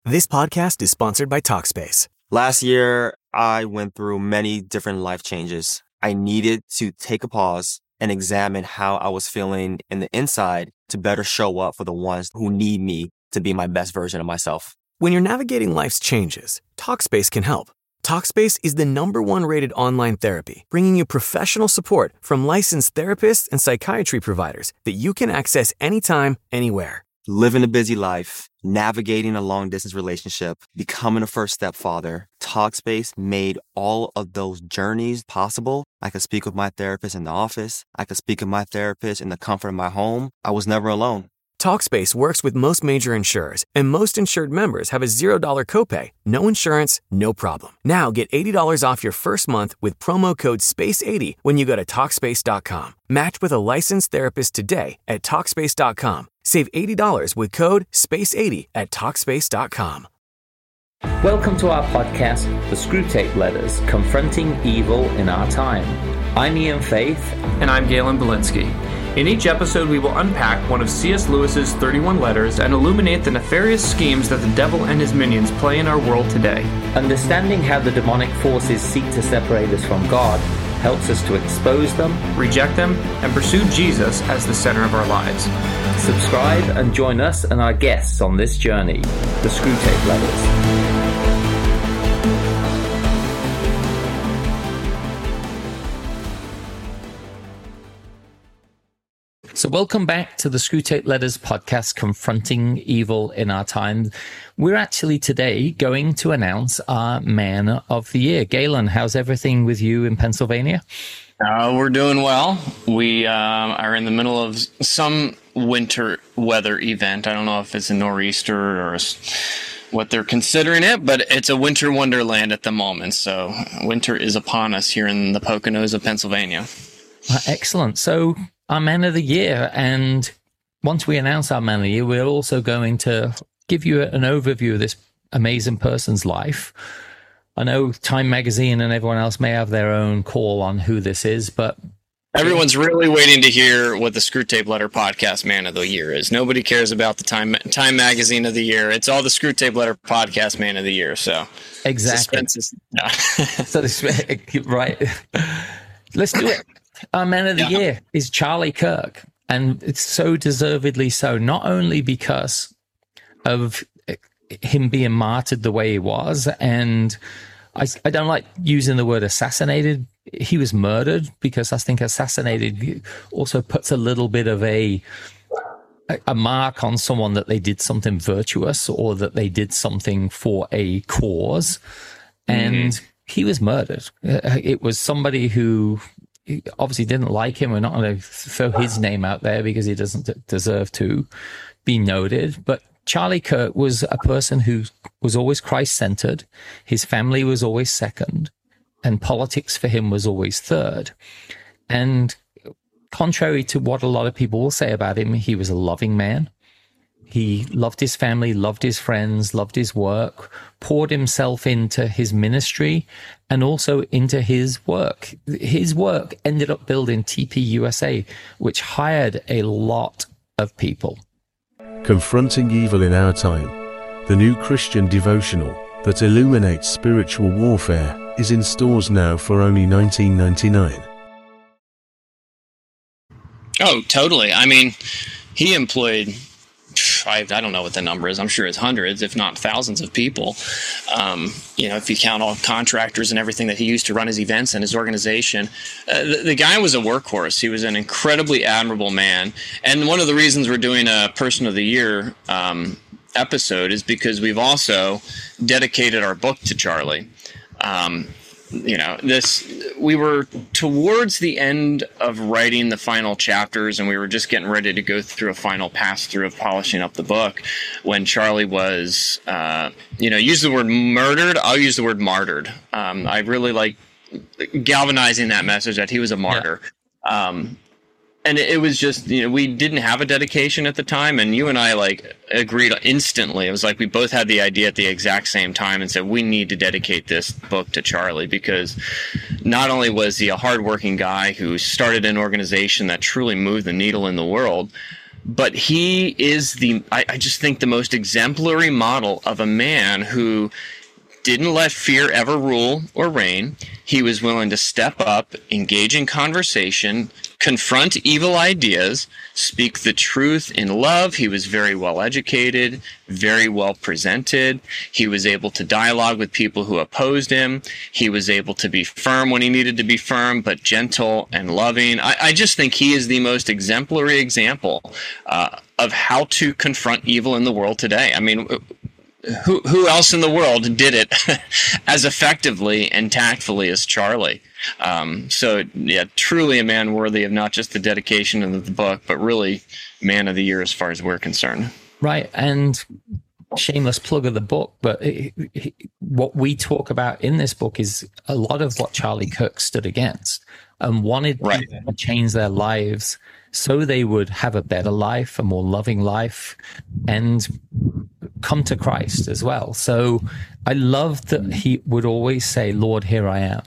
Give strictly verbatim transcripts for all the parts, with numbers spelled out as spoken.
This podcast is sponsored by Talkspace. Last year, I went through many different life changes. I needed to take a pause and examine how I was feeling in the inside to better show up for the ones who need me to be my best version of myself. When you're navigating life's changes, Talkspace can help. Talkspace is the number one rated online therapy, bringing you professional support from licensed therapists and psychiatry providers that you can access anytime, anywhere. Living a busy life, navigating a long-distance relationship, becoming a first-step father, Talkspace made all of those journeys possible. I could speak with my therapist in the office. I could speak with my therapist in the comfort of my home. I was never alone. Talkspace works with most major insurers, and most insured members have a zero dollars copay. No insurance, no problem. Now get eighty dollars off your first month with promo code space eighty when you go to Talkspace dot com. Match with a licensed therapist today at Talkspace dot com. Save eighty dollars with code space eighty at Talkspace dot com. Welcome to our podcast, The Screwtape Letters, Confronting Evil in Our Time. I'm Ian Faith. And I'm Galen Belinsky. In each episode, we will unpack one of C S Lewis's thirty-one letters and illuminate the nefarious schemes that the devil and his minions play in our world today. Understanding how the demonic forces seek to separate us from God helps us to expose them, reject them, and pursue Jesus as the center of our lives. Subscribe and join us and our guests on this journey, The Screwtape Letters. So welcome back to the Screwtape Letters podcast, Confronting Evil in Our Time. We're actually today going to announce our Man of the Year. Galen, how's everything with you in Pennsylvania? Uh, we're doing well. We uh, are in the middle of some winter weather event. I don't know if it's a nor'easter or a, what they're considering it, but it's a winter wonderland at the moment. So winter is upon us here in the Poconos of Pennsylvania. Uh, excellent. So our Man of the Year, and once we announce our Man of the Year, we're also going to give you an overview of this amazing person's life. I know Time Magazine and everyone else may have their own call on who this is, but everyone's really waiting to hear what the Screwtape Letter podcast Man of the Year is. Nobody cares about the Time Time Magazine of the Year. It's all the Screwtape Letter podcast Man of the Year. So exactly. Is, no. So this, right. Let's do it. Our Man of the yeah. Year is Charlie Kirk, and it's so deservedly so, not only because of him being martyred the way he was, and I, I don't like using the word assassinated. He was murdered, because I think assassinated also puts a little bit of a a mark on someone that they did something virtuous or that they did something for a cause, and mm. he was murdered. It was somebody who obviously didn't like him. We're not going to throw his name out there because he doesn't deserve to be noted. But Charlie Kirk was a person who was always Christ-centered. His family was always second, and politics for him was always third. And contrary to what a lot of people will say about him, he was a loving man. He loved his family, loved his friends, loved his work, poured himself into his ministry and also into his work. His work ended up building T P U S A, which hired a lot of people. Confronting Evil in Our Time, the new Christian devotional that illuminates spiritual warfare, is in stores now for only nineteen ninety-nine. Oh, totally. I mean, he employed... I, I don't know what the number is. I'm sure it's hundreds, if not thousands of people. Um, you know, if you count all contractors and everything that he used to run his events and his organization, uh, the, the guy was a workhorse. He was an incredibly admirable man. And one of the reasons we're doing a Person of the Year um, episode is because we've also dedicated our book to Charlie. Um, you know, this, we were towards the end of writing the final chapters, and we were just getting ready to go through a final pass through of polishing up the book when Charlie was, uh, you know, use the word murdered. I'll use the word martyred. Um, I really like galvanizing that message that he was a martyr. Yeah. Um, And it was just, you know, we didn't have a dedication at the time, and you and I, like, agreed instantly. It was like we both had the idea at the exact same time and said, we need to dedicate this book to Charlie, because not only was he a hardworking guy who started an organization that truly moved the needle in the world, but he is the, I, I just think, the most exemplary model of a man who didn't let fear ever rule or reign. He was willing to step up, engage in conversation, confront evil ideas, speak the truth in love. He was very well educated, very well presented. He was able to dialogue with people who opposed him. He was able to be firm when he needed to be firm, but gentle and loving. I, I just think he is the most exemplary example uh, of how to confront evil in the world today. I mean, Who who else in the world did it as effectively and tactfully as Charlie? Um, so, yeah, truly a man worthy of not just the dedication of the book, but really man of the year as far as we're concerned. Right. And shameless plug of the book, but it, it, what we talk about in this book is a lot of what Charlie Kirk stood against and wanted right. people to change their lives so they would have a better life, a more loving life, and come to Christ as well. So I love that he would always say, Lord, here I am.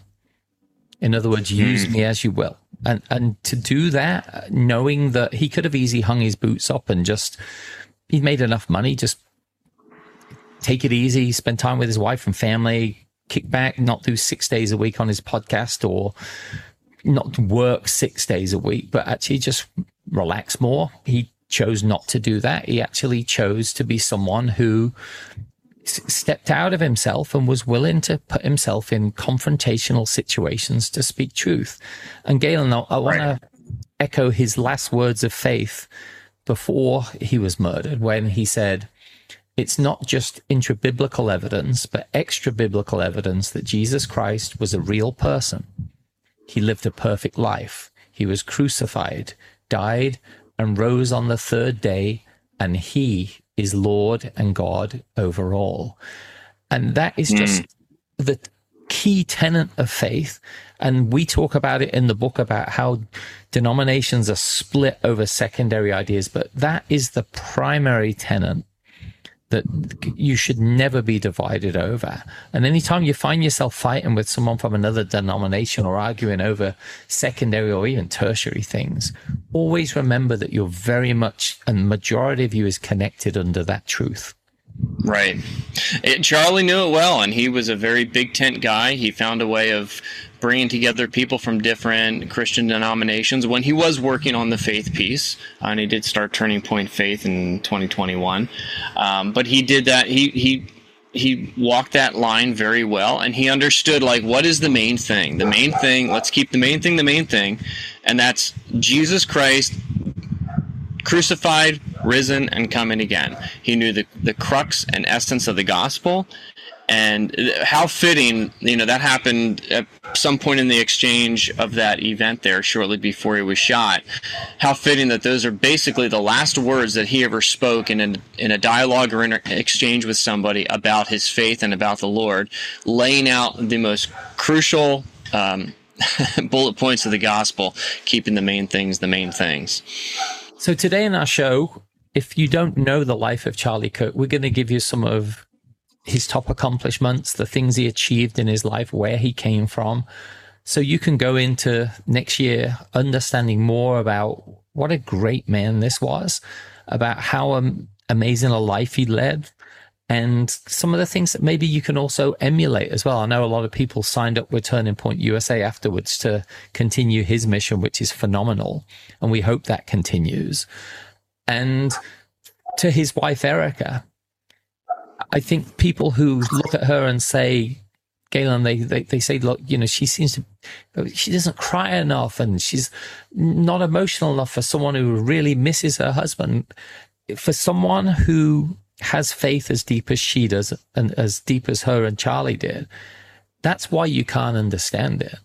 In other words, use me as you will. And and to do that, knowing that he could have easily hung his boots up and just, he'd made enough money, just take it easy, spend time with his wife and family, kick back, not do six days a week on his podcast, or not work six days a week, but actually just relax more. He chose not to do that. He actually chose to be someone who s- stepped out of himself and was willing to put himself in confrontational situations to speak truth. And Galen, I, I want to echo his last words of faith before he was murdered, when he said, it's not just intra-biblical evidence, but extra-biblical evidence that Jesus Christ was a real person. He lived a perfect life. He was crucified, died, and rose on the third day, and he is Lord and God over all. And that is just mm. the key tenet of faith. And we talk about it in the book about how denominations are split over secondary ideas, but that is the primary tenet that you should never be divided over. And anytime you find yourself fighting with someone from another denomination or arguing over secondary or even tertiary things, always remember that you're very much, and majority of you is connected under that truth. Right. It, Charlie knew it well, and he was a very big tent guy. He found a way of bringing together people from different Christian denominations when he was working on the faith piece, uh, and he did start Turning Point Faith in twenty twenty-one. Um, but he did that. He he he walked that line very well, and he understood, like, what is the main thing? The main thing. Let's keep the main thing the main thing, and that's Jesus Christ, crucified, risen, and coming again. He knew the, the crux and essence of the gospel, and how fitting, you know, that happened at some point in the exchange of that event there shortly before he was shot. How fitting that those are basically the last words that he ever spoke in a, in a dialogue or in an exchange with somebody about his faith and about the Lord, laying out the most crucial um, bullet points of the gospel, keeping the main things the main things. So today in our show, if you don't know the life of Charlie Kirk, we're going to give you some of his top accomplishments, the things he achieved in his life, where he came from. So you can go into next year understanding more about what a great man this was, about how um, amazing a life he led, and some of the things that maybe you can also emulate as well. I know a lot of people signed up with Turning Point U S A afterwards to continue his mission, which is phenomenal, and we hope that continues. And to his wife, Erica, I think people who look at her and say, Galen, they, they, they say, look, you know, she seems to, she doesn't cry enough, and she's not emotional enough for someone who really misses her husband. For someone who has faith as deep as she does, and as deep as her and Charlie did, that's why you can't understand it.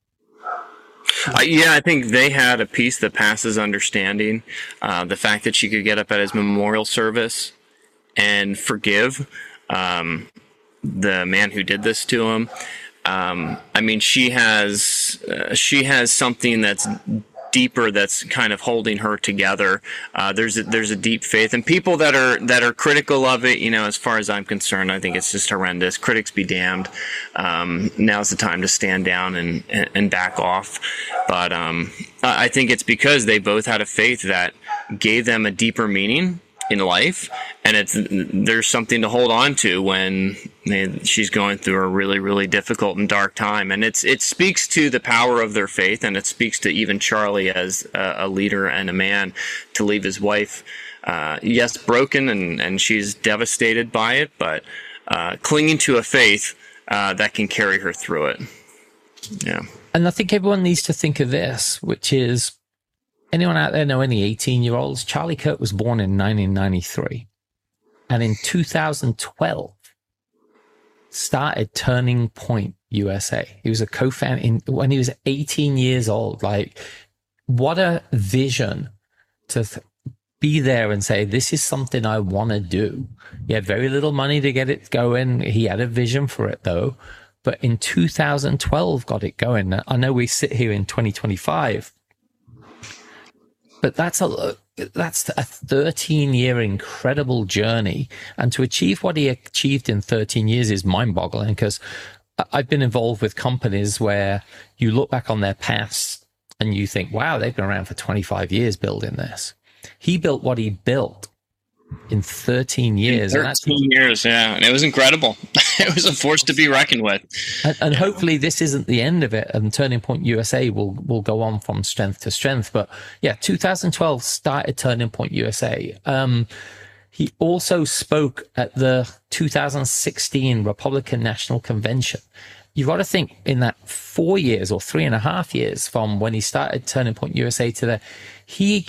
Uh, yeah, I think they had a peace that passes understanding. Uh, the fact that she could get up at his memorial service and forgive um, the man who did this to him. Um, I mean, she has uh, she has something that's deeper, that's kind of holding her together. Uh, there's a, there's a deep faith, and people that are that are critical of it, you know, as far as I'm concerned, I think it's just horrendous. Critics be damned. Um, now's the time to stand down and and back off. But um, I think it's because they both had a faith that gave them a deeper meaning in life, and it's there's something to hold on to when they, she's going through a really, really difficult and dark time. And it's it speaks to the power of their faith, and it speaks to even Charlie as a, a leader and a man to leave his wife, uh, yes, broken, and, and she's devastated by it, but uh, clinging to a faith uh, that can carry her through it. Yeah. And I think everyone needs to think of this, which is, anyone out there know any eighteen-year-olds? Charlie Kirk was born in nineteen ninety-three. And in two thousand twelve, started Turning Point U S A. He was a co-founder in, when he was eighteen years old. Like, what a vision to th- be there and say, this is something I want to do. He had very little money to get it going. He had a vision for it, though. But in two thousand twelve, got it going. I know we sit here in twenty twenty-five, but that's a that's a thirteen-year incredible journey, and to achieve what he achieved in thirteen years is mind-boggling. Because I've been involved with companies where you look back on their past and you think, "Wow, they've been around for twenty-five years building this." He built what he built in thirteen years. In thirteen years, yeah, and it was incredible. It was a force to be reckoned with. And, and hopefully this isn't the end of it, and Turning Point U S A will will go on from strength to strength. But yeah, two thousand twelve started Turning Point U S A. Um, he also spoke at the two thousand sixteen Republican National Convention. You've got to think, in that four years or three and a half years from when he started Turning Point U S A to there, he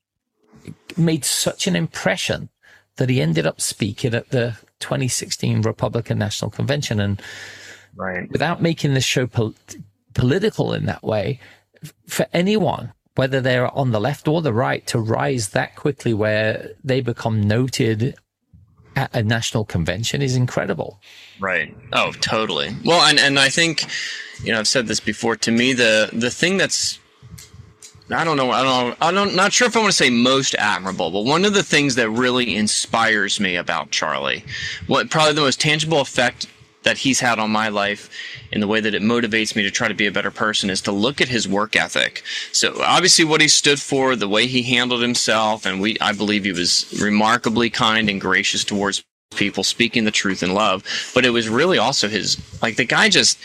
made such an impression that he ended up speaking at the twenty sixteen Republican National Convention. And right. without making this show pol- political in that way, for anyone, whether they're on the left or the right, to rise that quickly where they become noted at a national convention is incredible. Right. Oh, totally. Well, and, and I think, you know, I've said this before, to me, the, the thing that's, I don't know. I don't. I don't. Not sure if I want to say most admirable, but one of the things that really inspires me about Charlie, what probably the most tangible effect that he's had on my life, in the way that it motivates me to try to be a better person, is to look at his work ethic. So obviously, what he stood for, the way he handled himself, and we, I believe, he was remarkably kind and gracious towards people, speaking the truth in love. But it was really also his, like, the guy just.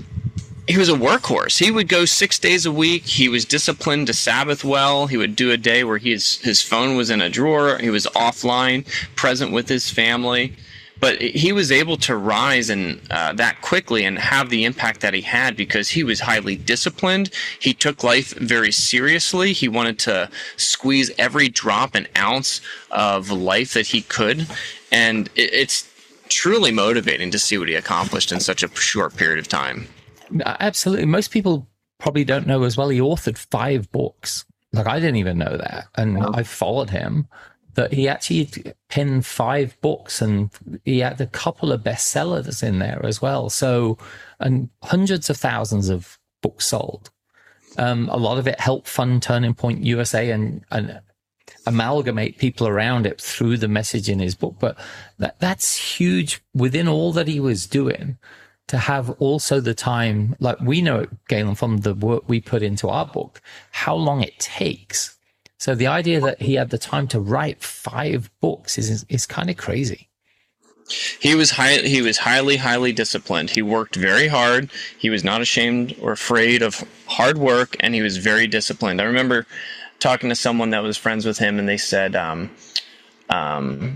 He was a workhorse. He would go six days a week. He was disciplined to Sabbath well. He would do a day where his his phone was in a drawer. He was offline, present with his family. But he was able to rise and uh, that quickly and have the impact that he had because he was highly disciplined. He took life very seriously. He wanted to squeeze every drop and ounce of life that he could. And it, it's truly motivating to see what he accomplished in such a short period of time. Absolutely. Most people probably don't know as well. He authored five books. Like, I didn't even know that. And wow. I followed him, that he actually penned five books, and he had a couple of bestsellers in there as well. So, and hundreds of thousands of books sold. Um, a lot of it helped fund Turning Point U S A and, and amalgamate people around it through the message in his book. But that, that's huge within all that he was doing. To have also the time, like we know, Galen, from the work we put into our book, how long it takes. So the idea that he had the time to write five books is is kind of crazy. He was high, he was highly, highly disciplined. He worked very hard. He was not ashamed or afraid of hard work, and he was very disciplined. I remember talking to someone that was friends with him, and they said, um, um,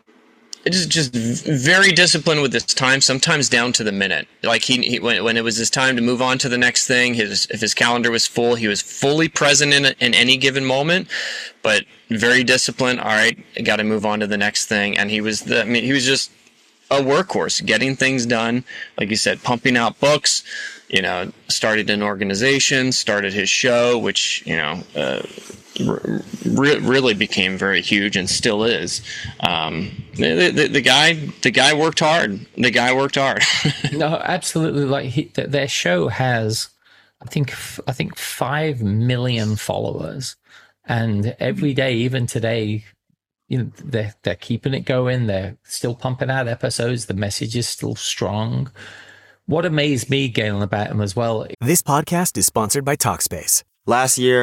It is just very disciplined with his time, sometimes down to the minute. Like he, he when, when it was his time to move on to the next thing, his if his calendar was full, he was fully present in in any given moment, but very disciplined. All right, I got to move on to the next thing. And he was the, I mean, he was just a workhorse, getting things done. Like you said, pumping out books. You know, started an organization, started his show, which you know. Uh, Re- really became very huge and still is. Um, the, the, the guy, the guy worked hard. The guy worked hard. No, absolutely. Like he, their show has, I think, I think five million followers, and every day, even today, you know, they're they're keeping it going. They're still pumping out episodes. The message is still strong. What amazed me, Galen, about him as well. This podcast is sponsored by Talkspace. Last year,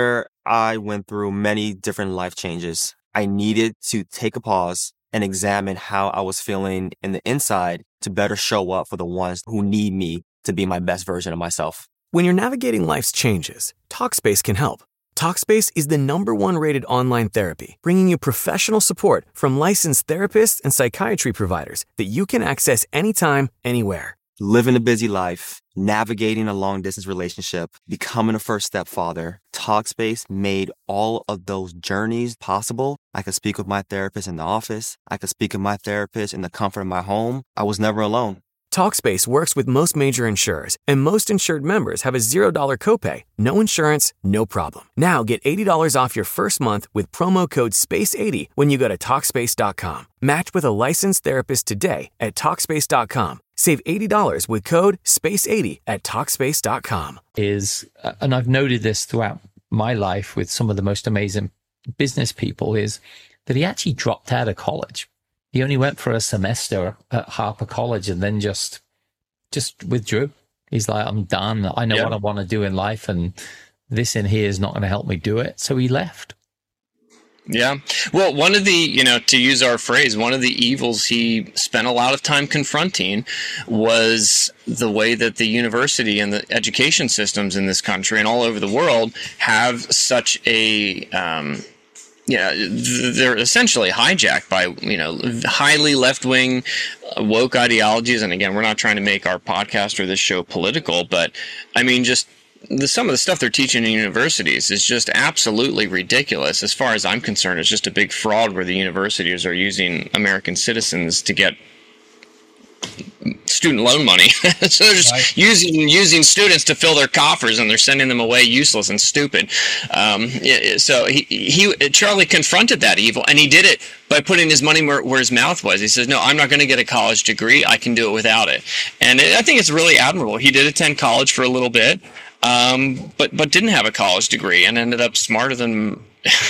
I went through many different life changes. I needed to take a pause and examine how I was feeling in the inside to better show up for the ones who need me to be my best version of myself. When you're navigating life's changes, Talkspace can help. Talkspace is the number one rated online therapy, bringing you professional support from licensed therapists and psychiatry providers that you can access anytime, anywhere. Living a busy life, navigating a long-distance relationship, becoming a first-step father, Talkspace made all of those journeys possible. I could speak with my therapist in the office. I could speak with my therapist in the comfort of my home. I was never alone. Talkspace works with most major insurers, and most insured members have a zero dollar copay. No insurance, no problem. Now get eighty dollars off your first month with promo code space eighty when you go to Talkspace dot com. Match with a licensed therapist today at Talkspace dot com. Save eighty dollars with code space eighty at Talkspace dot com. Is, and I've noted this throughout my life with some of the most amazing business people, is that he actually dropped out of college. He only went for a semester at Harper College and then just just withdrew. He's like, I'm done. I know yeah. what I want to do in life, and this in here is not going to help me do it. So he left. Yeah. Well, one of the, you know, to use our phrase, one of the evils he spent a lot of time confronting was the way that the university and the education systems in this country and all over the world have such a... Um, Yeah, they're essentially hijacked by, you know, highly left-wing woke ideologies. And again, we're not trying to make our podcast or this show political, but I mean, just the, some of the stuff they're teaching in universities is just absolutely ridiculous. As far as I'm concerned, it's just a big fraud where the universities are using American citizens to get student loan money. So they're just right. using using students to fill their coffers, and they're sending them away useless and stupid. Um, so he, he Charlie confronted that evil, and he did it by putting his money where, where his mouth was. He says, no, I'm not going to get a college degree. I can do it without it. And it, I think it's really admirable. He did attend college for a little bit, um, but but didn't have a college degree, and ended up smarter than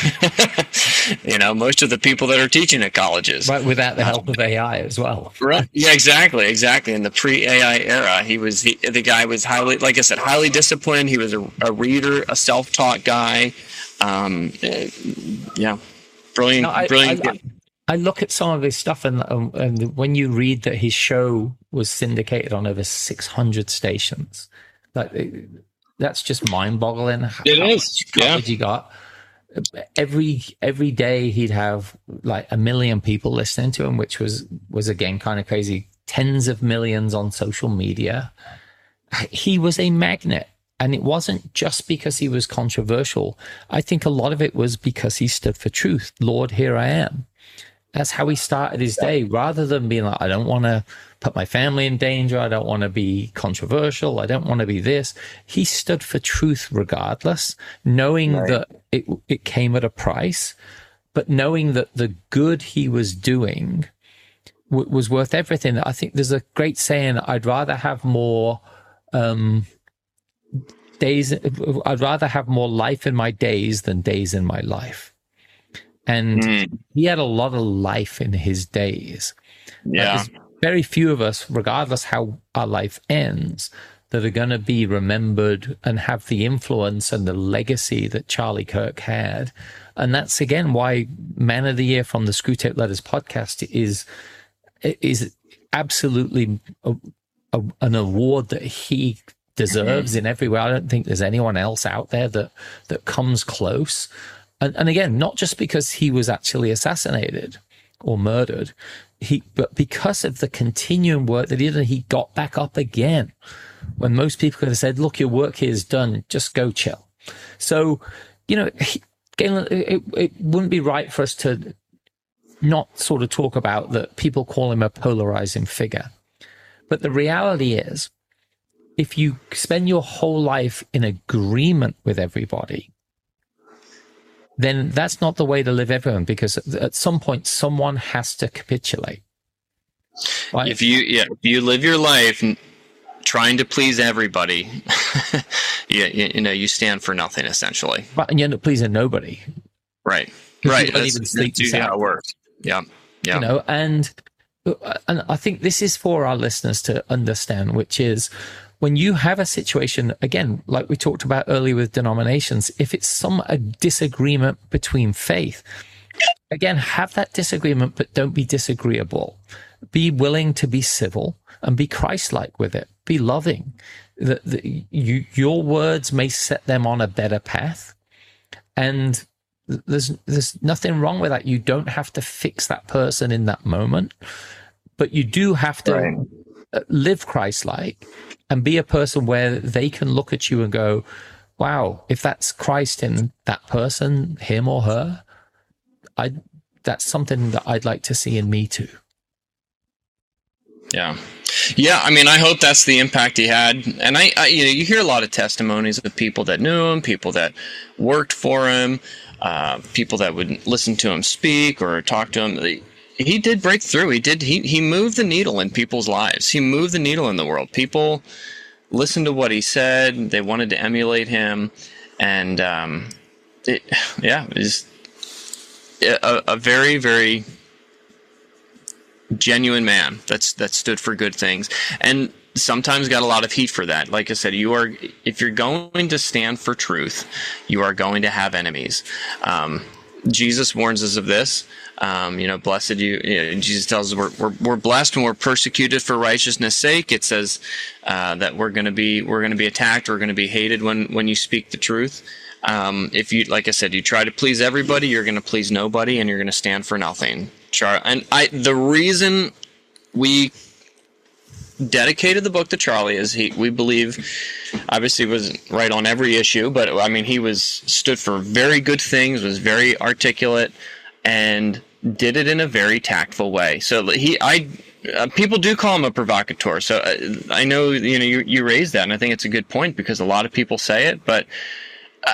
you know, most of the people that are teaching at colleges. Right, without the help of A I as well. Right. Yeah, exactly. Exactly. In the pre-A I era, he was, he, the guy was highly, like I said, highly disciplined. He was a, a reader, a self-taught guy. Um, yeah. Brilliant. No, I, brilliant. I, I, I look at some of his stuff, and, um, and when you read that his show was syndicated on over six hundred stations, like, that's just mind-boggling. It how is. Much coverage yeah. he got. Every every day he'd have like a million people listening to him, which was was again kind of crazy. Tens of millions on social media. He was a magnet, and it wasn't just because he was controversial. I think a lot of it was because he stood for truth. Lord, here I am. That's how he started his day, rather than being like, I don't want to put my family in danger. I don't want to be controversial. I don't want to be this. He stood for truth regardless, knowing right. that it, it came at a price, but knowing that the good he was doing w- was worth everything. I think there's a great saying, I'd rather have more um, days. I'd rather have more life in my days than days in my life. And mm. he had a lot of life in his days. Yeah. There's very few of us, regardless how our life ends, that are going to be remembered and have the influence and the legacy that Charlie Kirk had. And that's, again, why Man of the Year from the Screwtape Letters podcast is, is absolutely a, a, an award that he deserves in every way. I don't think there's anyone else out there that, that comes close. And, and again, not just because he was actually assassinated or murdered, he, but because of the continuing work that he did, he got back up again. When most people could have said, look, your work here is done, just go chill. So, you know, he, Galen, it, it wouldn't be right for us to not sort of talk about that people call him a polarizing figure. But the reality is, if you spend your whole life in agreement with everybody, then that's not the way to live everyone, because at some point someone has to capitulate. Right? If you yeah, if you live your life trying to please everybody, you, you, you know, you stand for nothing essentially. But and you end up pleasing nobody. Right. Right. That's, even sleep that's how it works. Yeah. Yeah. You know, and and I think this is for our listeners to understand, which is when you have a situation, again, like we talked about earlier with denominations, if it's some a disagreement between faith, again, have that disagreement, but don't be disagreeable. Be willing to be civil and be Christ-like with it. Be loving. The, the, you, your words may set them on a better path. And there's, there's nothing wrong with that. You don't have to fix that person in that moment, but you do have to right. live Christ-like and be a person where they can look at you and go, wow, if that's Christ in that person, him or her, I, that's something that I'd like to see in me too. Yeah. Yeah. I mean, I hope that's the impact he had. And I, I, you know, you hear a lot of testimonies of people that knew him, people that worked for him, uh, people that would listen to him speak or talk to him. He did break through. He did. He, he moved the needle in people's lives. He moved the needle in the world. People listened to what he said. They wanted to emulate him. And, um, it, yeah, it was a, a very, very genuine man that's that stood for good things, and sometimes got a lot of heat for that. Like I said, you are if you're going to stand for truth, you are going to have enemies. Um, Jesus warns us of this. Um, you know, blessed you. you know, Jesus tells us we're, we're we're blessed when we're persecuted for righteousness' sake. It says uh, that we're going to be we're going to be attacked. We're going to be hated when when you speak the truth. Um, if you, like I said, you try to please everybody, you're going to please nobody, and you're going to stand for nothing. Char- and I, the reason we dedicated the book to Charlie is he, we believe, obviously wasn't right on every issue, but I mean, he was stood for very good things, was very articulate, and did it in a very tactful way. So he, I, uh, people do call him a provocateur. So uh, I know, you know, you, you raised that, and I think it's a good point because a lot of people say it, but Uh,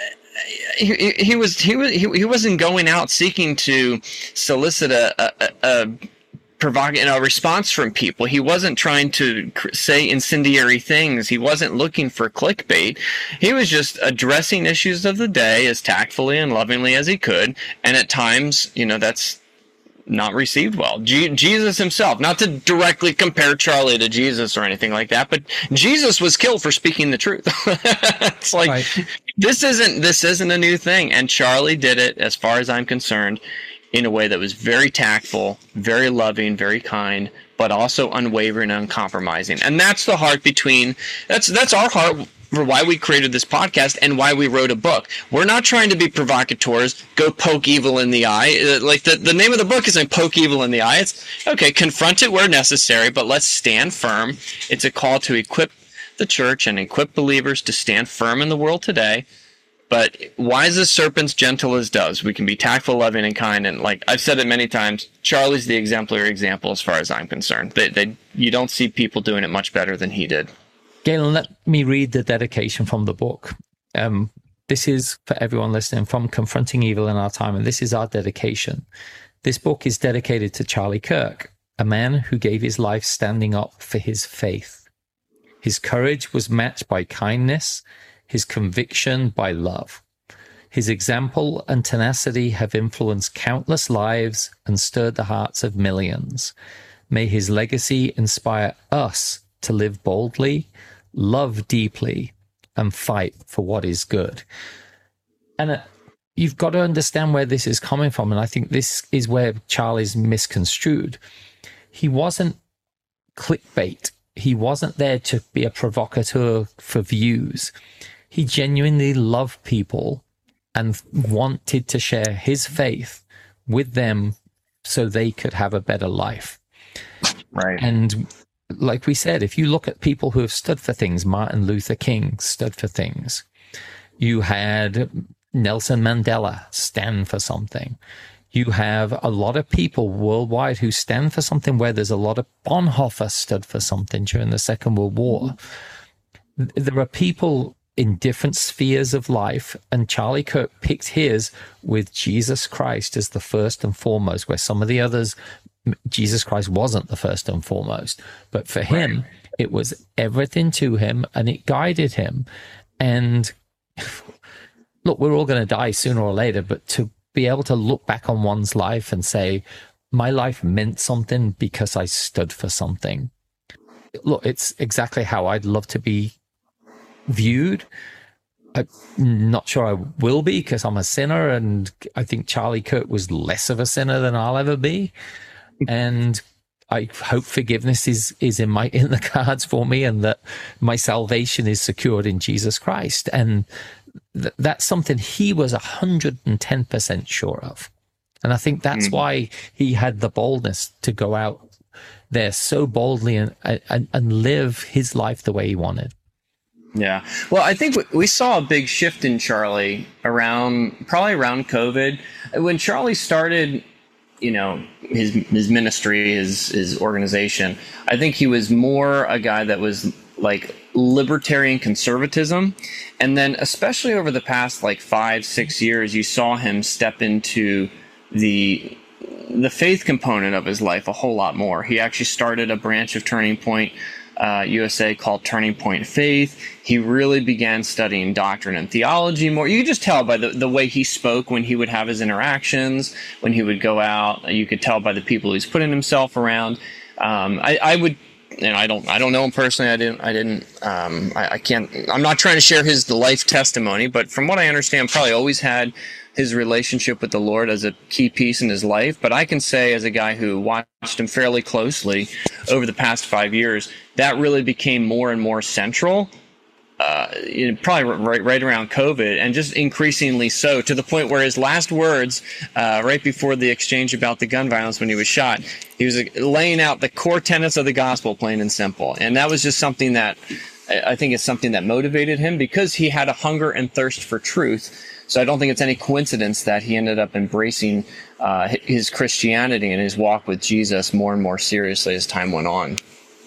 he, he was he was he, he wasn't going out seeking to solicit a a, a, provoc- a response from people. He wasn't trying to say incendiary things. He wasn't looking for clickbait. He was just addressing issues of the day as tactfully and lovingly as he could. And at times, you know, that's not received well. G- Jesus himself, not to directly compare Charlie to Jesus or anything like that, but Jesus was killed for speaking the truth. It's like, right. this isn't this isn't a new thing, and Charlie did it, as far as I'm concerned, in a way that was very tactful, very loving, very kind, but also unwavering and uncompromising. And that's the heart between that's that's our heart for why we created this podcast and why we wrote a book. We're not trying to be provocateurs, go poke evil in the eye. Like the, the name of the book isn't Poke Evil in the Eye. It's, okay, confront it where necessary, but let's stand firm. It's a call to equip the church and equip believers to stand firm in the world today. But wise as serpents, gentle as doves. We can be tactful, loving, and kind. And like I've said it many times, Charlie's the exemplary example as far as I'm concerned. They, they, you don't see people doing it much better than he did. Galen, let me read the dedication from the book. Um, this is, for everyone listening, from Confronting Evil in Our Time, and this is our dedication. This book is dedicated to Charlie Kirk, a man who gave his life standing up for his faith. His courage was matched by kindness, his conviction by love. His example and tenacity have influenced countless lives and stirred the hearts of millions. May his legacy inspire us to live boldly, love deeply, and fight for what is good. And uh, you've got to understand where this is coming from, and I think this is where Charlie's misconstrued. He wasn't clickbait. He wasn't there to be a provocateur for views. He genuinely loved people and wanted to share his faith with them so they could have a better life. Right. And like we said, if you look at people who have stood for things, Martin Luther King stood for things. You had Nelson Mandela stand for something. You have a lot of people worldwide who stand for something, where there's a lot of Bonhoeffer stood for something during the Second World War. There are people in different spheres of life, and Charlie Kirk picked his with Jesus Christ as the first and foremost, where some of the others, Jesus Christ wasn't the first and foremost, but for him, it was everything to him, and it guided him. And look, we're all going to die sooner or later, but to be able to look back on one's life and say, my life meant something because I stood for something. look, it's exactly how I'd love to be viewed. I'm not sure I will be, because I'm a sinner, and I think Charlie Kirk was less of a sinner than I'll ever be. And I hope forgiveness is is in my in the cards for me, and that my salvation is secured in Jesus Christ. And th- that's something he was one hundred ten percent sure of. And I think that's mm-hmm. why he had the boldness to go out there so boldly and, and and live his life the way he wanted. Yeah. Well, I think we saw a big shift in Charlie around, probably around COVID. When Charlie started, you know, his his ministry, his his organization, I think he was more a guy that was like libertarian conservatism. And then especially over the past like five, six years, you saw him step into the the faith component of his life a whole lot more. He actually started a branch of Turning Point Uh, U S A called Turning Point Faith. He really began studying doctrine and theology more. You could just tell by the, the way he spoke when he would have his interactions, when he would go out. You could tell by the people he's putting himself around. Um, I, I would, you know, I don't, I don't know him personally. I didn't, I didn't, um, I, I can't, I'm not trying to share his life testimony, but from what I understand, probably always had his relationship with the Lord as a key piece in his life. But I can say, as a guy who watched him fairly closely over the past five years, that really became more and more central, uh, you know, probably right, right around COVID, and just increasingly so, to the point where his last words, uh, right before the exchange about the gun violence when he was shot, he was laying out the core tenets of the gospel, plain and simple. And that was just something that I think is something that motivated him, because he had a hunger and thirst for truth. So I don't think it's any coincidence that he ended up embracing uh, his Christianity and his walk with Jesus more and more seriously as time went on.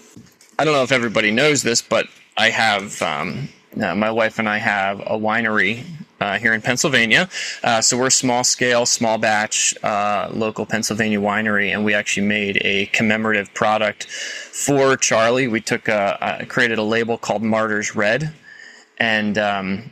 I don't know if everybody knows this, but I have, um, uh, my wife and I have a winery uh, here in Pennsylvania. Uh, so we're a small scale, small batch, uh, local Pennsylvania winery, and we actually made a commemorative product for Charlie. We took a, uh, created a label called Martyrs Red, and um,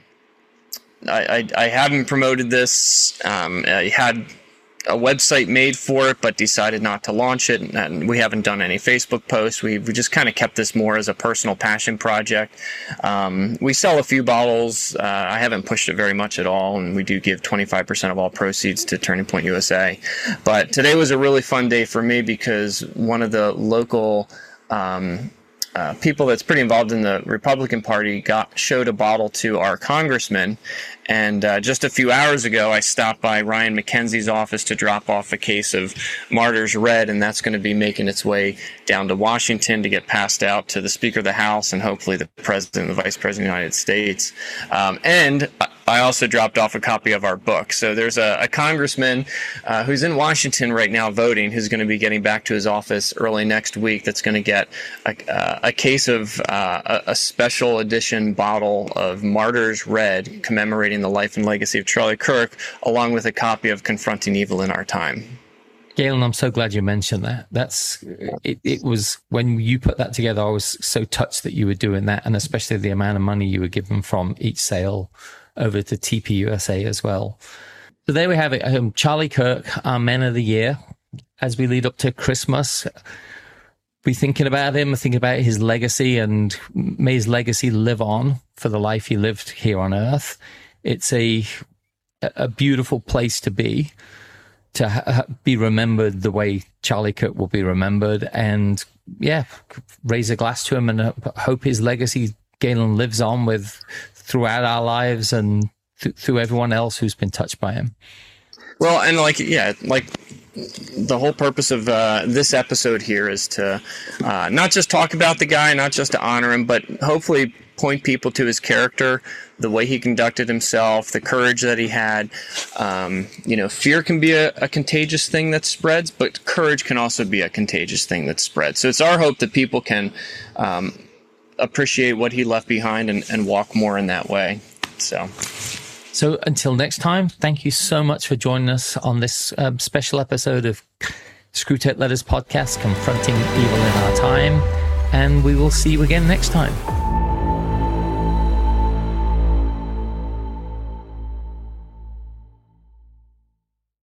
I, I, I haven't promoted this. Um, I had a website made for it, but decided not to launch it. And we haven't done any Facebook posts. We we just kind of kept this more as a personal passion project. Um, we sell a few bottles. Uh, I haven't pushed it very much at all, and we do give twenty-five percent of all proceeds to Turning Point U S A. But today was a really fun day for me, because one of the local um, Uh, people that's pretty involved in the Republican Party got showed a bottle to our congressman, and uh, just a few hours ago I stopped by Ryan McKenzie's office to drop off a case of Martyrs Red, and that's going to be making its way down to Washington to get passed out to the Speaker of the House and hopefully the President and the Vice President of the United States. Um, and I also dropped off a copy of our book. So there's a, a congressman uh, who's in Washington right now voting, who's going to be getting back to his office early next week, that's going to get a, uh, a case of uh, a, a special edition bottle of Martyrs Red commemorating the life and legacy of Charlie Kirk, along with a copy of Confronting Evil in Our Time. Galen, I'm so glad you mentioned that. That's it, it was, when you put that together, I was so touched that you were doing that, and especially the amount of money you were given from each sale over to T P U S A as well. So there we have it. Um, Charlie Kirk, our Men of the Year. As we lead up to Christmas, we're thinking about him, thinking about his legacy, and may his legacy live on for the life he lived here on earth. It's a a beautiful place to be, to ha- be remembered the way Charlie Kirk will be remembered. And yeah, raise a glass to him and hope his legacy, Galen, lives on with throughout our lives and th- through everyone else who's been touched by him. Well, and like, yeah, like the whole purpose of uh, this episode here is to uh, not just talk about the guy, not just to honor him, but hopefully point people to his character, the way he conducted himself, the courage that he had. Um, you know, fear can be a, a contagious thing that spreads, but courage can also be a contagious thing that spreads. So it's our hope that people can um, appreciate what he left behind and, and walk more in that way. So... So until next time, thank you so much for joining us on this um, special episode of Screwtape Letters podcast, Confronting Evil in Our Time. And we will see you again next time.